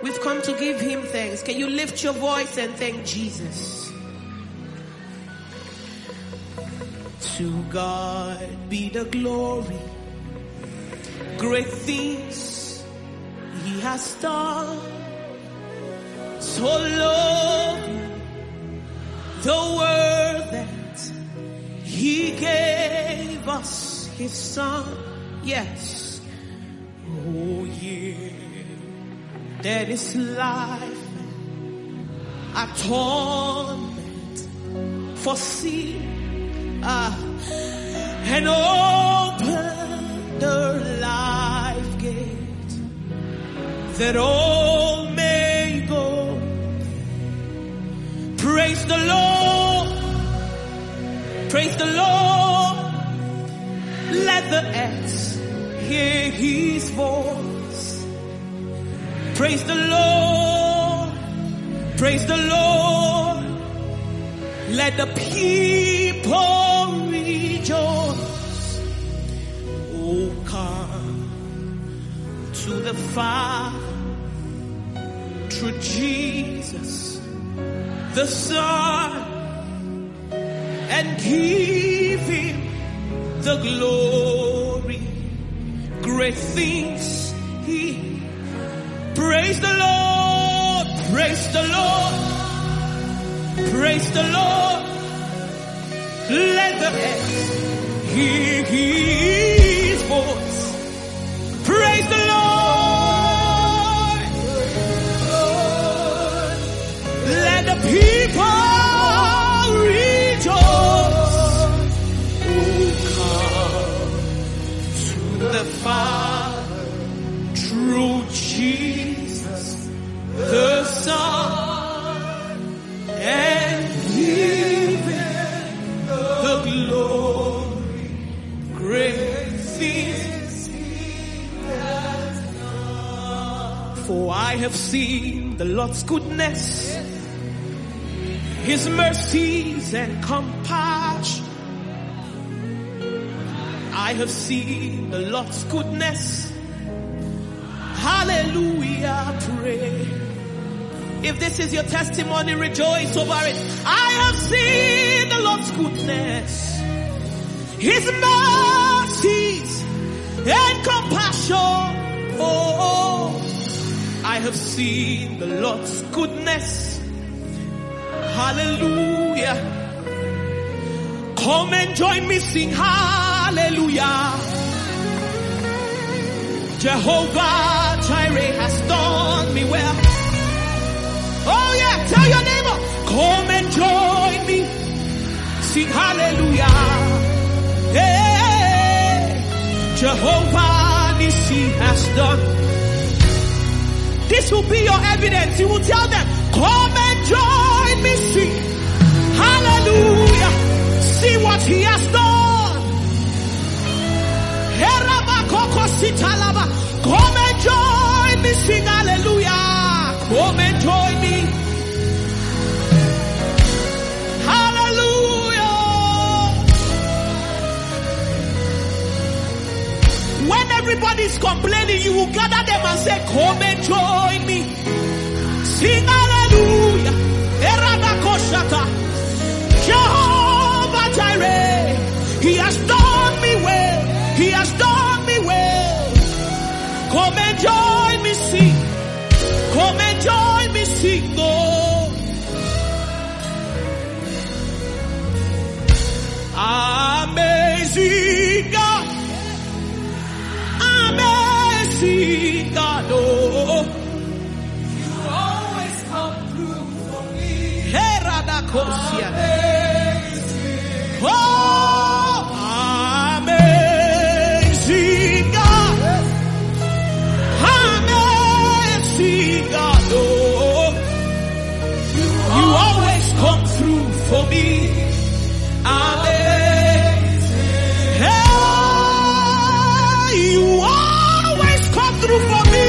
We've come to give him thanks. Can you lift your voice and thank Jesus? To God be the glory. Great things he has done. So lovely the world that he gave us his son. Yes. Oh yeah. That is life, atonement for sin, and open the life gate that all may go. Praise the Lord, praise the Lord. Let the earth hear his voice. Praise the Lord, praise the Lord. Let the people rejoice. Oh, come to the Father through Jesus the Son, and give him the glory. Great things he. Praise the Lord, praise the Lord, praise the Lord. Let the earth hear his voice. Praise the Lord. Let the people rejoice. Oh, come to the Father through Jesus the Son, and give him the glory. Great things he has done. For I have seen the Lord's goodness, his mercies and compassion. I have seen the Lord's goodness. Hallelujah, pray. If this is your testimony, rejoice over it. I have seen the Lord's goodness, his mercies and compassion. Oh, I have seen the Lord's goodness. Hallelujah. Come and join me, sing hallelujah. Jehovah Jireh has done me well. Oh yeah, tell your neighbor, come and join me, sing hallelujah. Hey, Jehovah Nissi has done. This will be your evidence. You will tell them, come and join me, sing hallelujah. See what he has done. Come and join me, sing hallelujah. Come and join me. Hallelujah. When everybody's complaining, you will gather them and say, come and join me. Sing hallelujah. Jehovah Jireh, he has done me well. He has done me well. Come and join me, sing. Come and join me, sing. Oh. Amazing God. Amazing God. Oh. You always come through for me. Hey, Radakosia. Oh. For me, amazing. Hey, you always come through for me.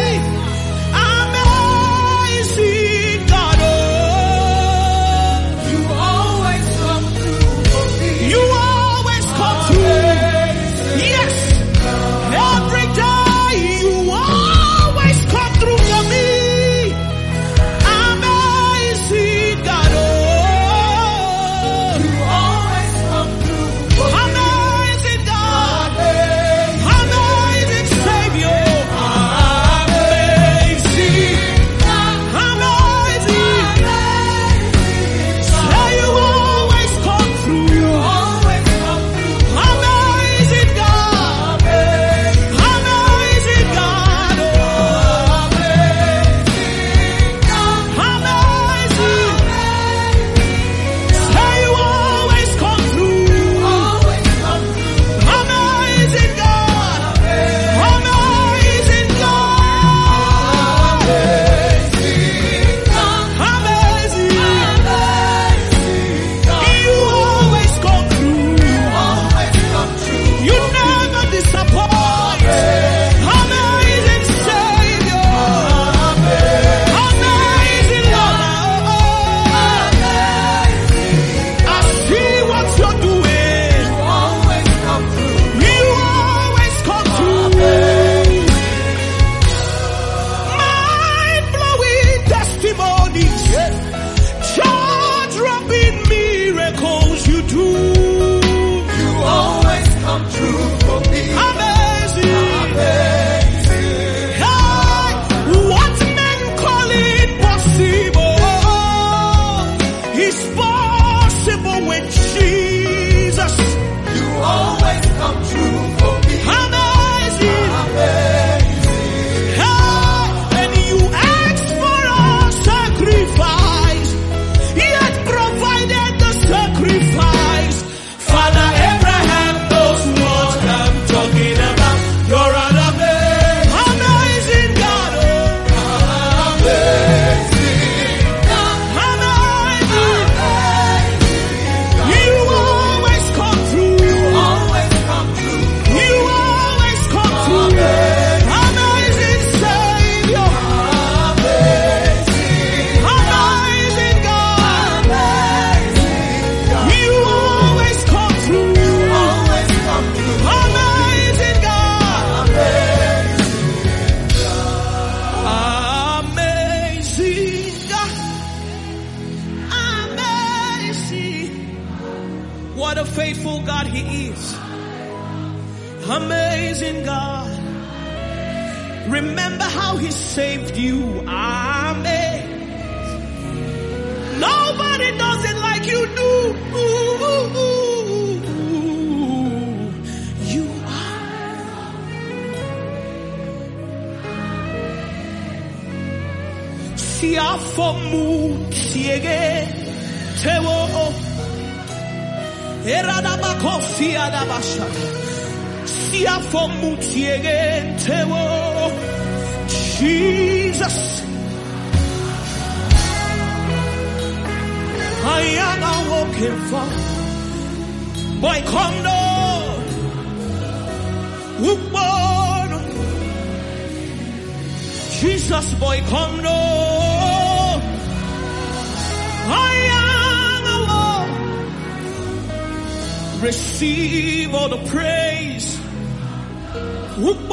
Amazing God, oh. You always come through for me. You always come through. Yes, every day you always come through for me. God He is. Amazing God. Remember how He saved you. Amen. Nobody does it like you do. You are. Siafomu tiege tewo. Eradabako fiadabasha. Siafomu tiege tewo. Jesus. I am a walking for. Boy, come down. Whoop, Jesus, boy, come down. I am a walk. Receive all the praise. Whoop,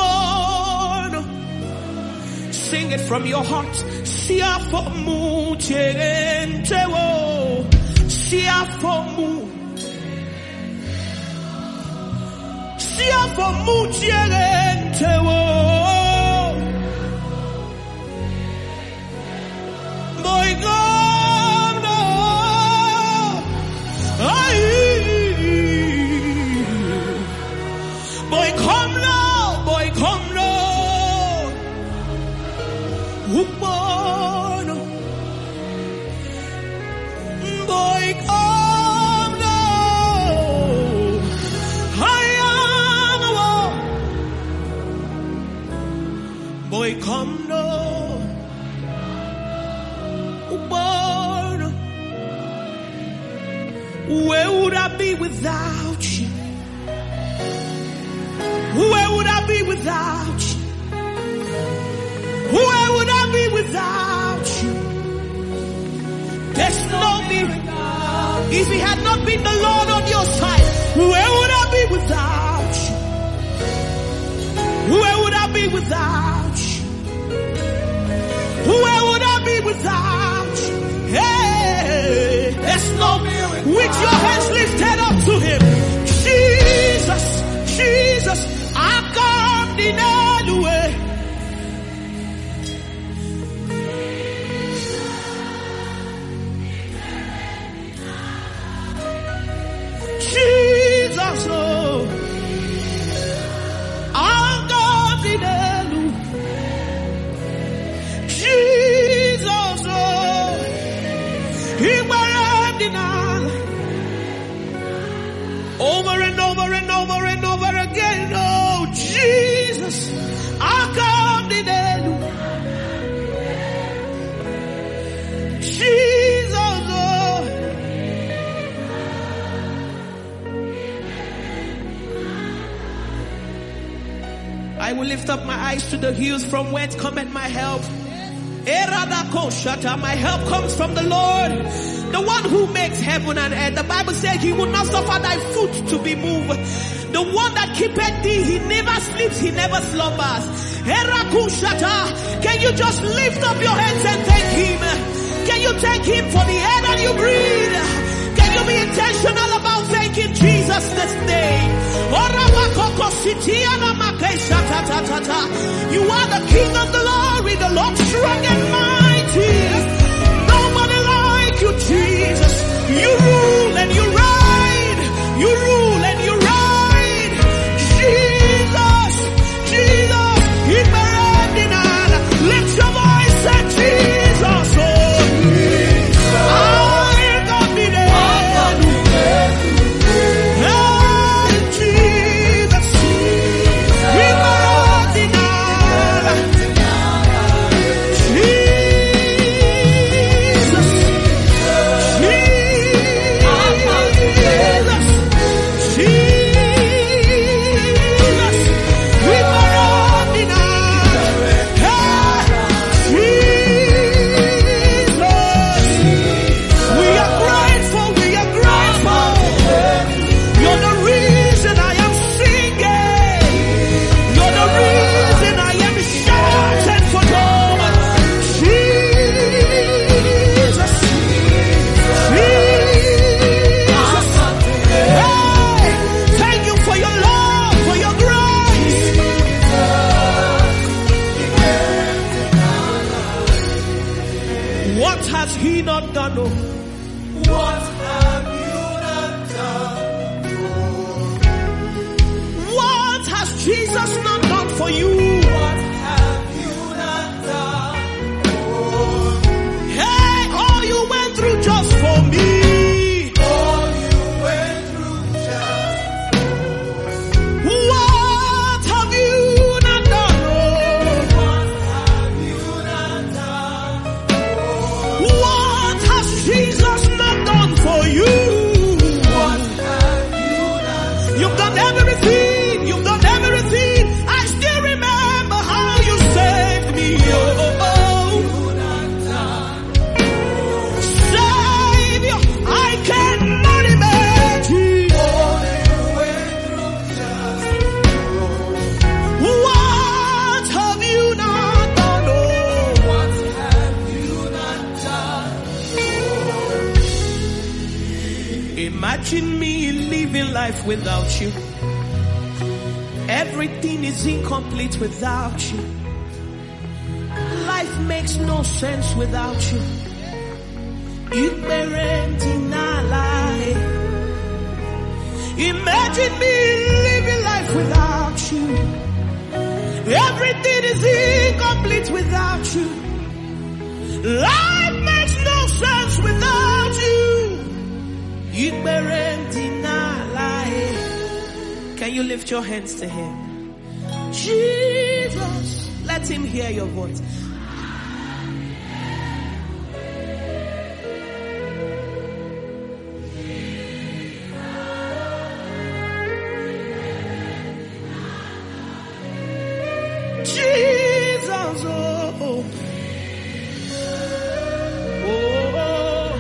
sing it from your heart. Siafomu tewo. Siafomu tewo. Boy, God, no. Boy, come now. Boy, come now. Whoop-on. Boy, come now. I am a war. Boy, come now. Whoop-on. Where would I be without you? Where would I be without you? Where would I be without you? There's no me. If He had not been the Lord on your side, where would I be without you? Where would I be without you? Where would I be without you? Hey, there's no me. With your hands lifted up to Him, Jesus, Jesus, I come in any way. Jesus, oh, I'm God in Elu. Jesus, oh, He weren't in all. Over and over and over and over again, oh, Jesus, I'm God in Elu. Jesus, oh. I will lift up my eyes to the hills from whence cometh my help. My help comes from the Lord, the one who makes heaven and earth. The Bible says He will not suffer thy foot to be moved. The one that keepeth thee, He never sleeps, He never slumbers. Can you just lift up your hands and thank Him? Can you thank Him for the air that you breathe? Can you be intentional about thanking Jesus this day? You are the King of glory, the Lord strong and mighty. Nobody like you, Jesus. You rule and you ride. You rule and you ride. Jesus, Jesus, lift your voice and Jesus, oh. has he not done? Oh, What have you not done? what has Jesus not done for you? What have you not done? Hey, all you went through just for me. All you went through just What have you not done? Oh, what have you not done? what has Jesus not done for you? What have you not done? You've done everything. You've done everything. I still remember how you saved me. Oh, Savior, I cannot imagine All you went through just what have you not done. Oh, what have you not done? imagine me living life without you. Everything is incomplete without you. Life makes no sense without you. Imagine me living life without you. Everything is incomplete without you. Life makes no sense without you. Can you lift your hands to him? Jesus, let him hear your voice. Jesus, oh, oh, oh.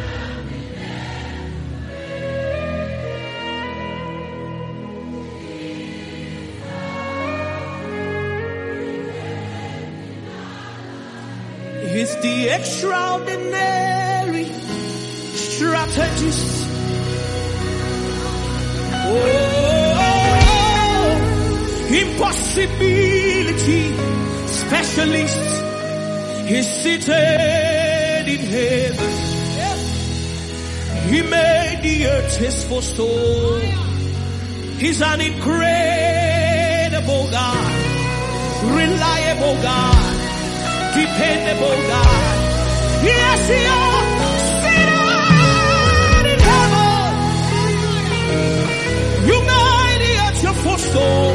He's the extraordinary strategist. Oh, impossibility specialist. He's seated in heaven. He made the earth his footstool. He's an incredible God, reliable God, dependable God. Yes, he is seated in heaven. You made the earth your footstool.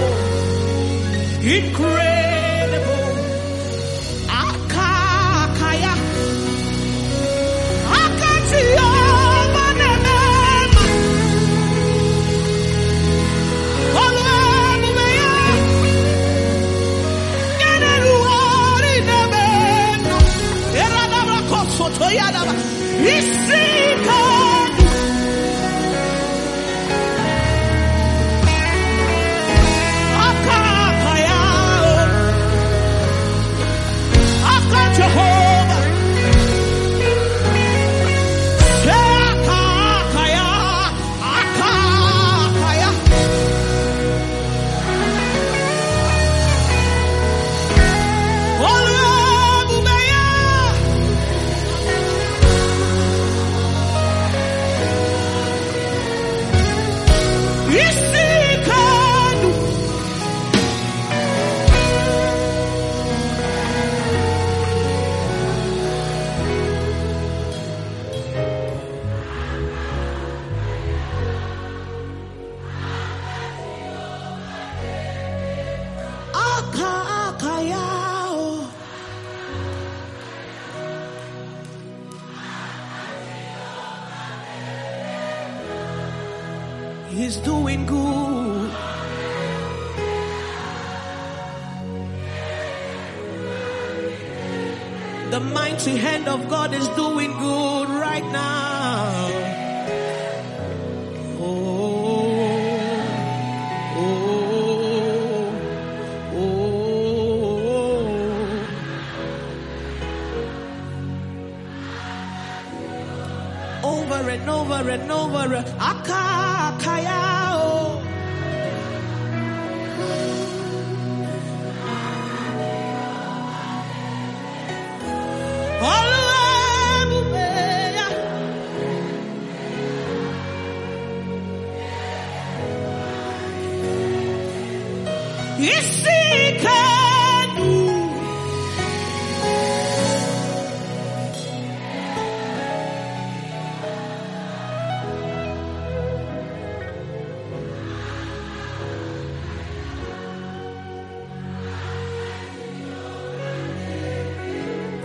Incredible. Akakaya. Akatia manemema. Olemumeya. Neneruari nemeno. Eradabra kosoto yadaba. Isika. Jehovah, Akakaya, Akakaya. Olemumeya. Isikadu. Akakaya. He's doing good. The mighty hand of God is doing good right now. Over and over and over. Akakayao. Hallelujah.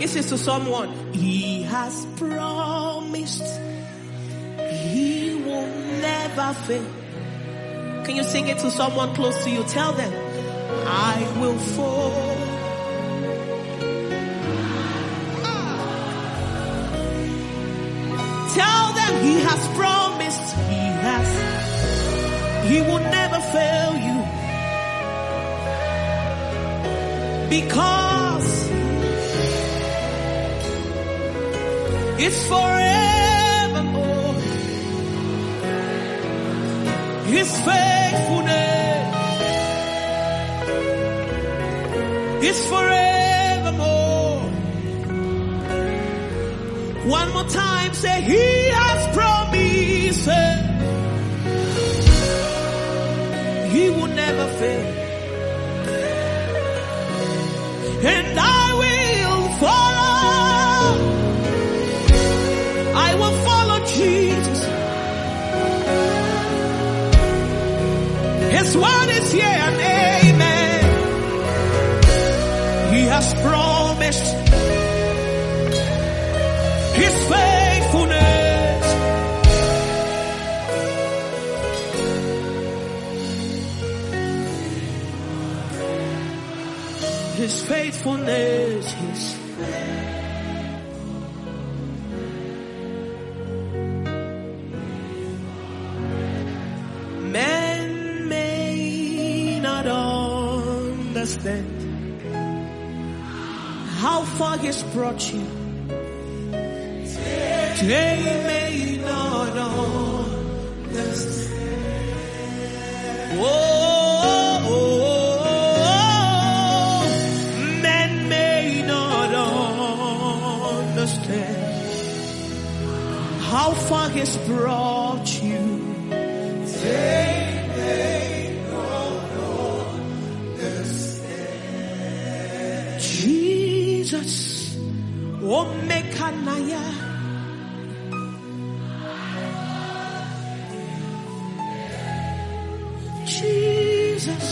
This is to someone. He has promised he will never fail. Can you sing it to someone close to you? Tell them, I will fall. Tell them he has promised, he will never fail you. Because it's forevermore. His faithfulness is forevermore. One more time, say, he has promised he will never fail. And I will follow. I will follow Jesus. His word is here and amen. He has promised his faithfulness. His faithfulness, his men may not understand how far he's brought you. They may not understand. Men may not understand how far he's brought you. They may not understand. Jesus, Omekanaya. Jesus,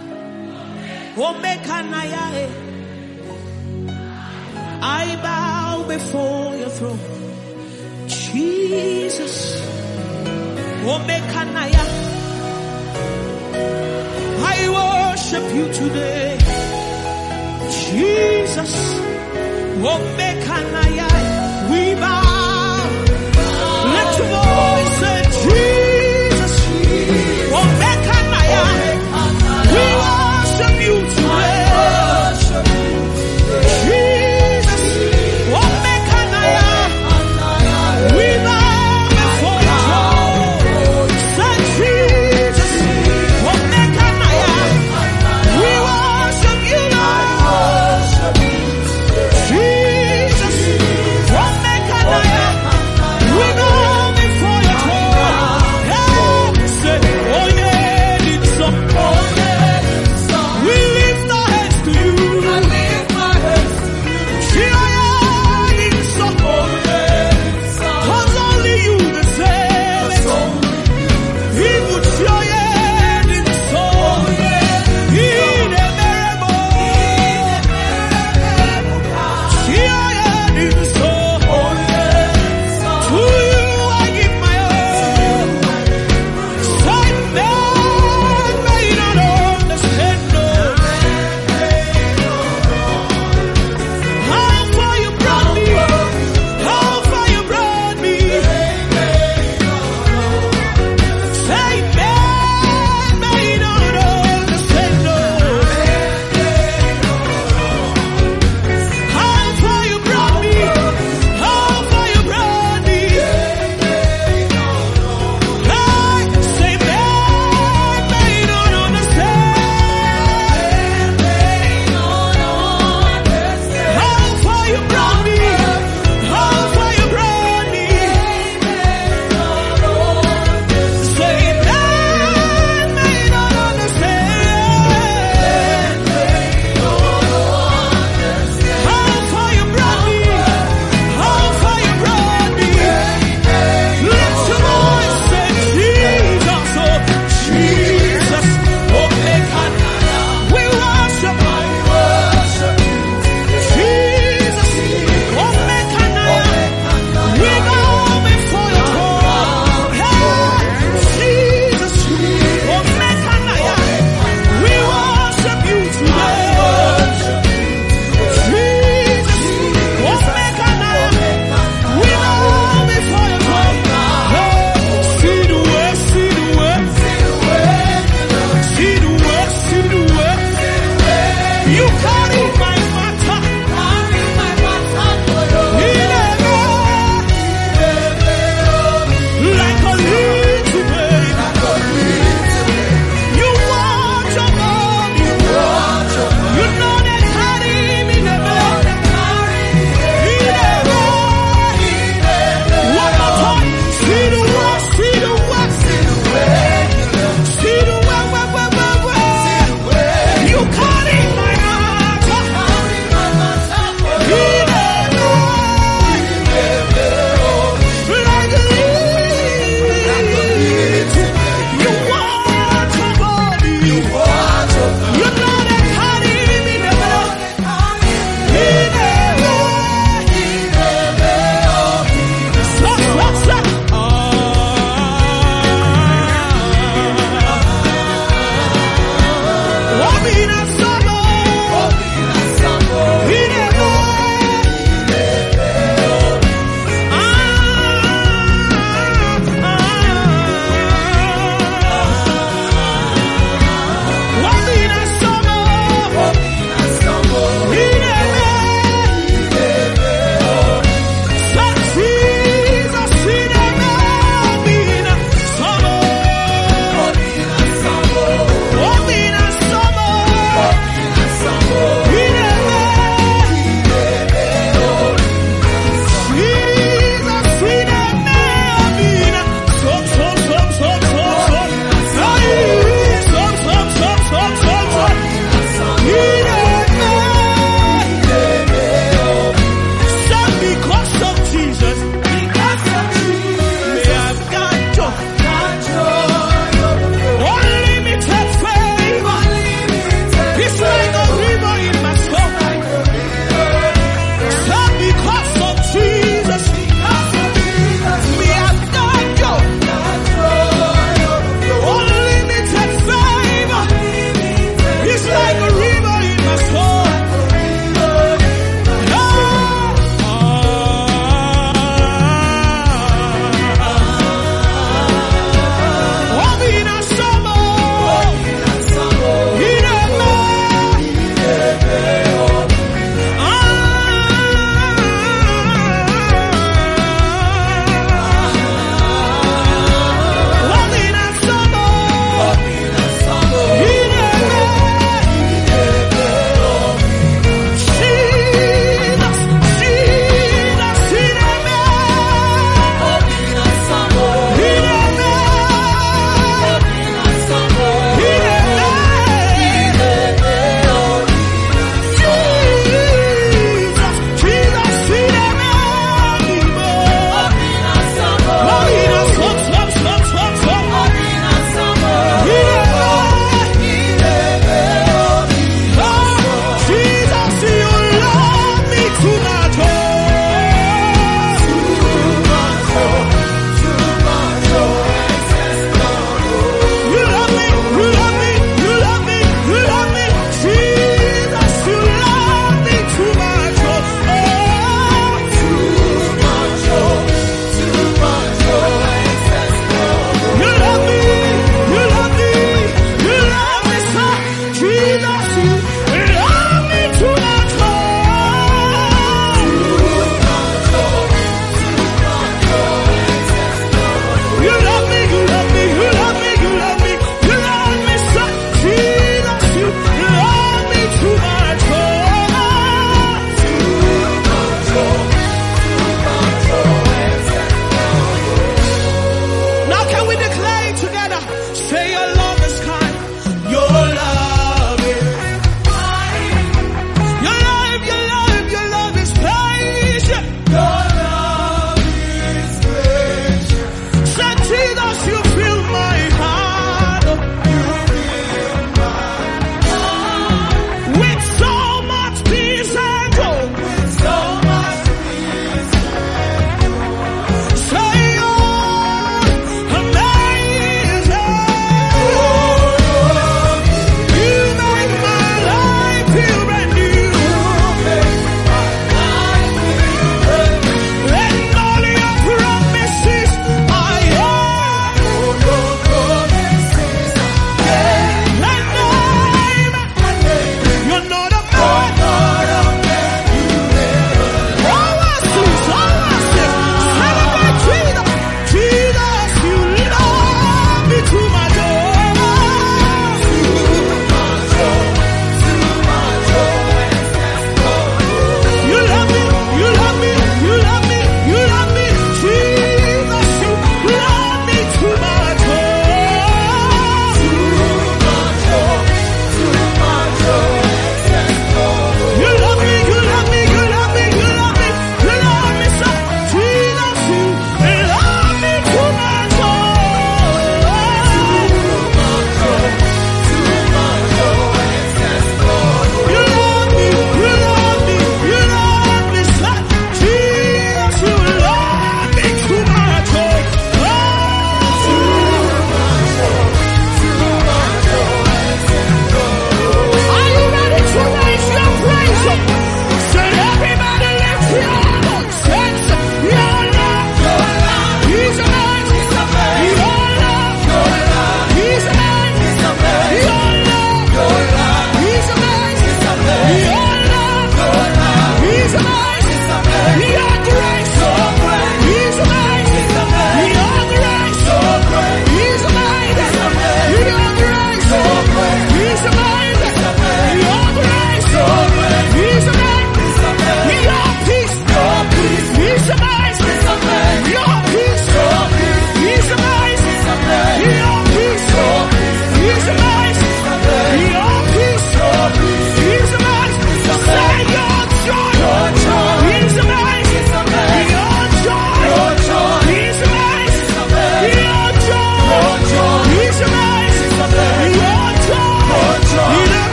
Omekanaya, I bow before your throne. Jesus, Omekanaya, I worship you today. Jesus, Omekanaya, we bow. Let your voice say, Jesus, Omekanaya. We worship you today. Jesus, Omekanaya. We bow before your throne. Say, Jesus, Omekanaya. We worship you, Lord. Jesus, Omekanaya.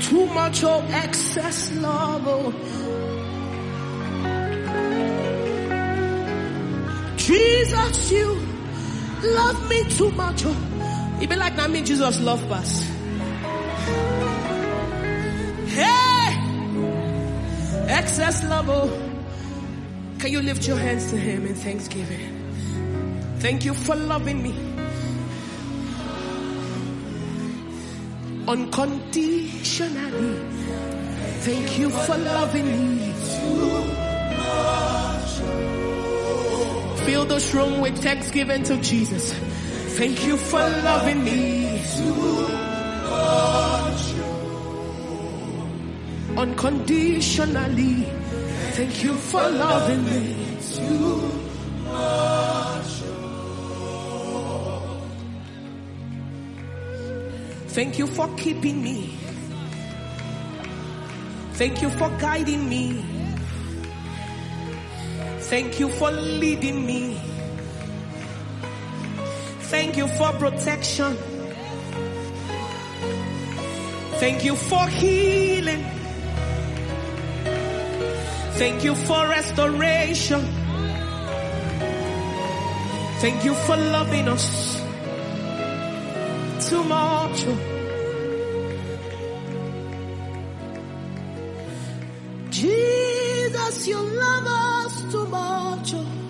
Too much of excess love. Oh. Jesus, you love me too much. Oh. It be like that mean Jesus love us. Hey, excess love. Oh. Can you lift your hands to him in thanksgiving? Thank you for loving me unconditionally. Thank you for loving me too much. Fill this room with thanksgiving to Jesus. Thank you for loving me too much. Unconditionally. Thank you for loving me too much. Thank you for keeping me. Thank you for guiding me. Thank you for leading me. Thank you for protection. Thank you for healing. Thank you for restoration. Thank you for loving us too much. Jesus, you love us too much.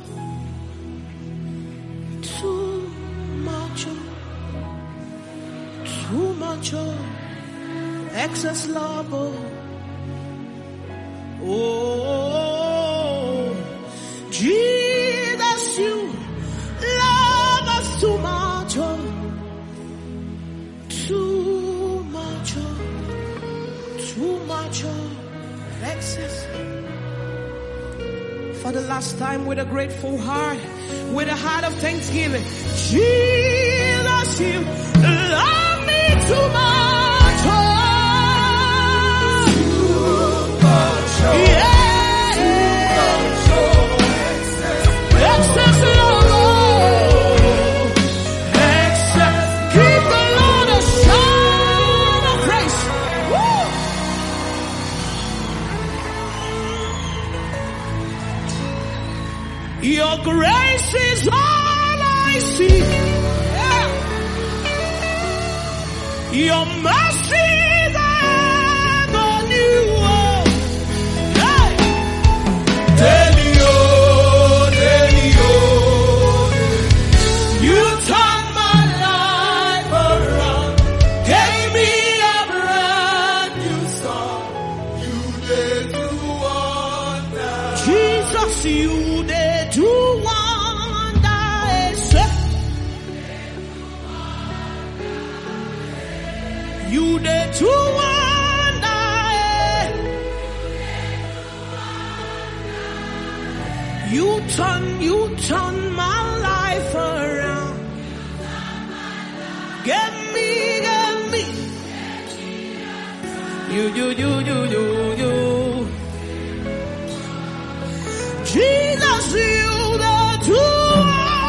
Too much. Too much. Excess love. Oh, Jesus, you love us too much. Too much. Too much. Excess. For the last time, with a grateful heart, with a heart of thanksgiving, Jesus, you love me too much. Yeah. Excess love. Excess. Keep the Lord a shout of praise. Woo. Your grace is all I see. Yeah. Your mercy. You they do wonders. You they do wonders. You turn my life around. Get me. You. Jesus, you the true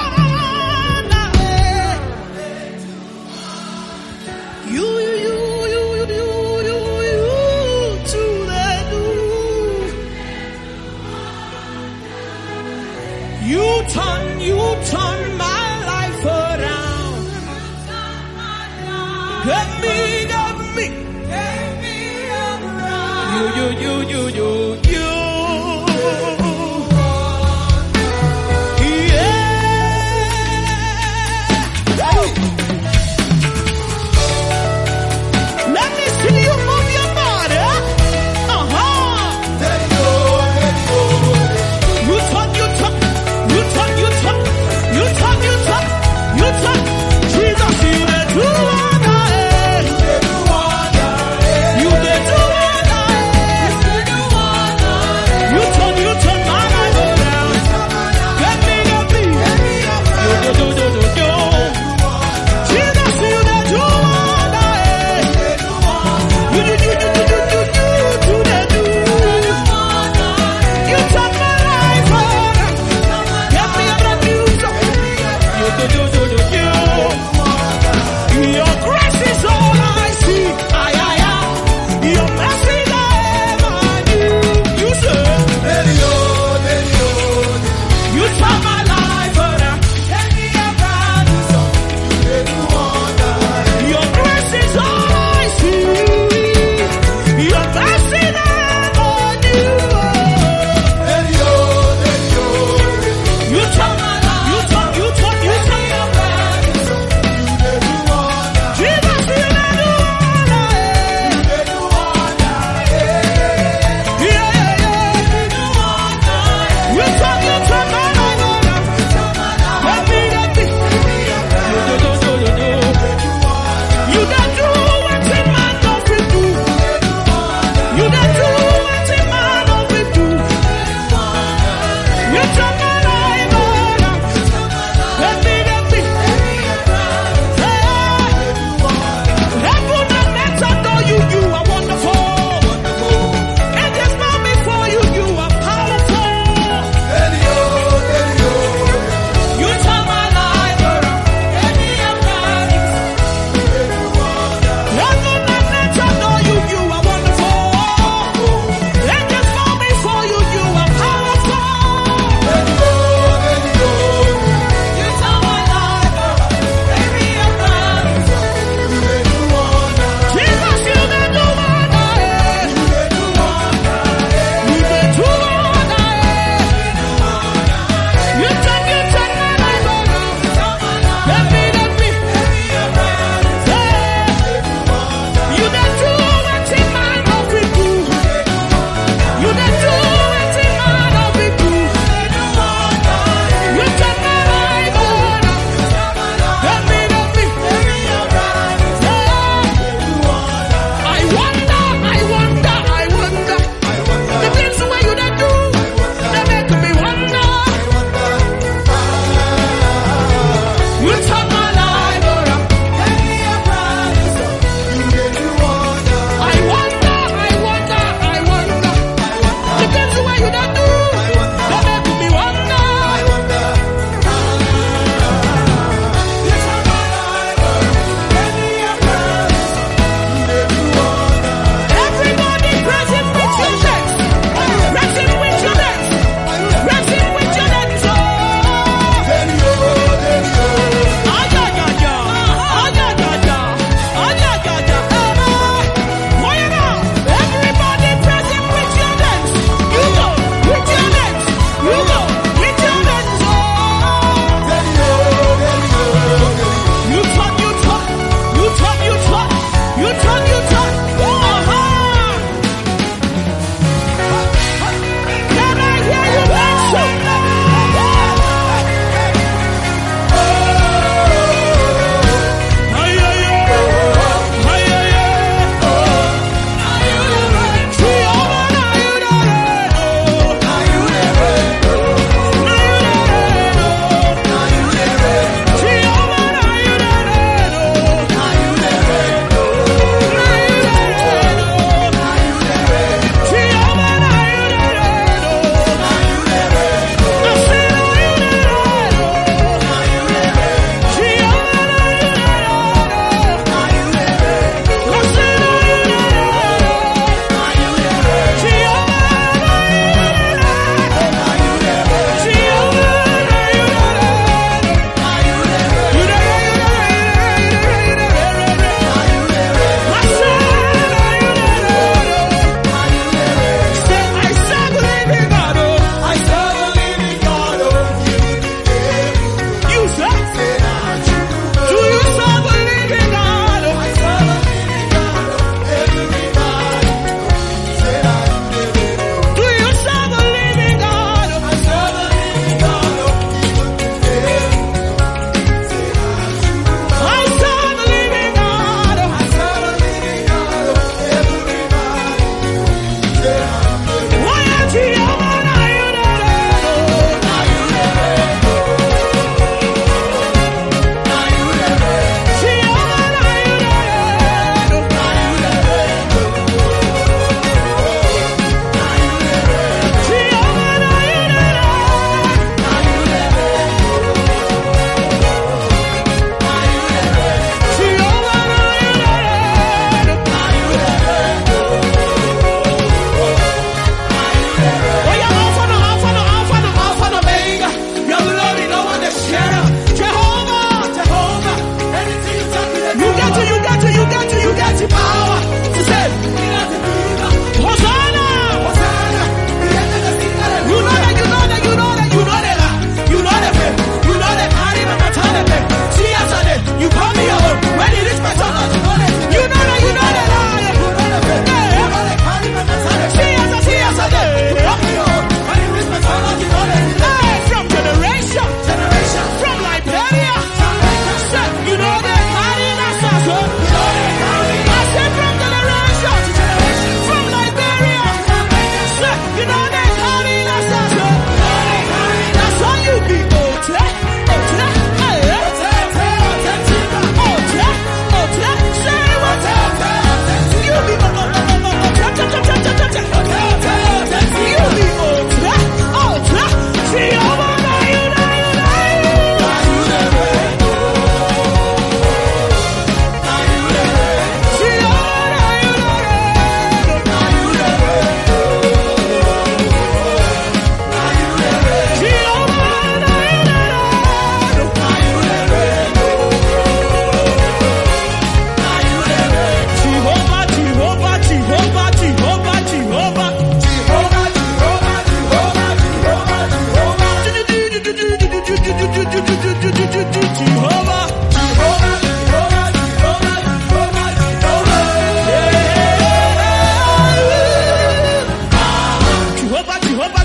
you to the do. You turn my life around. Get me. You. You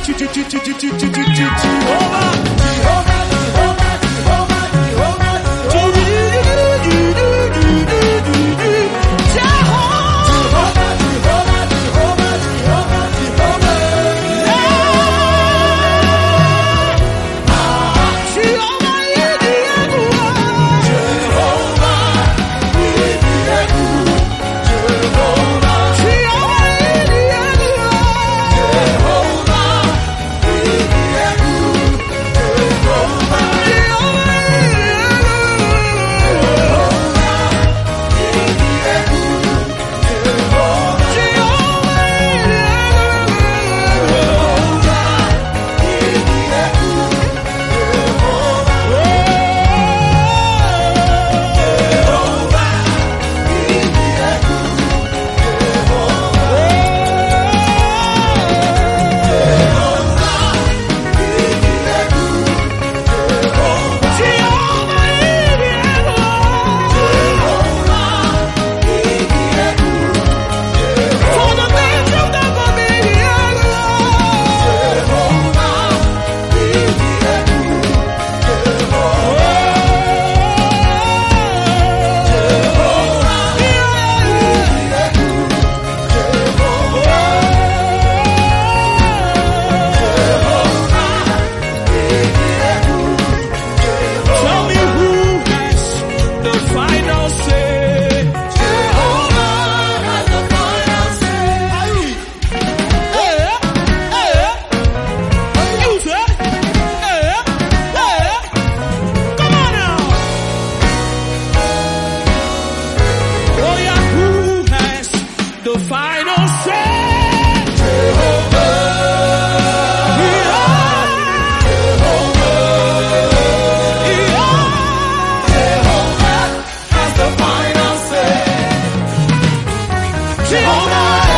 Jehovah.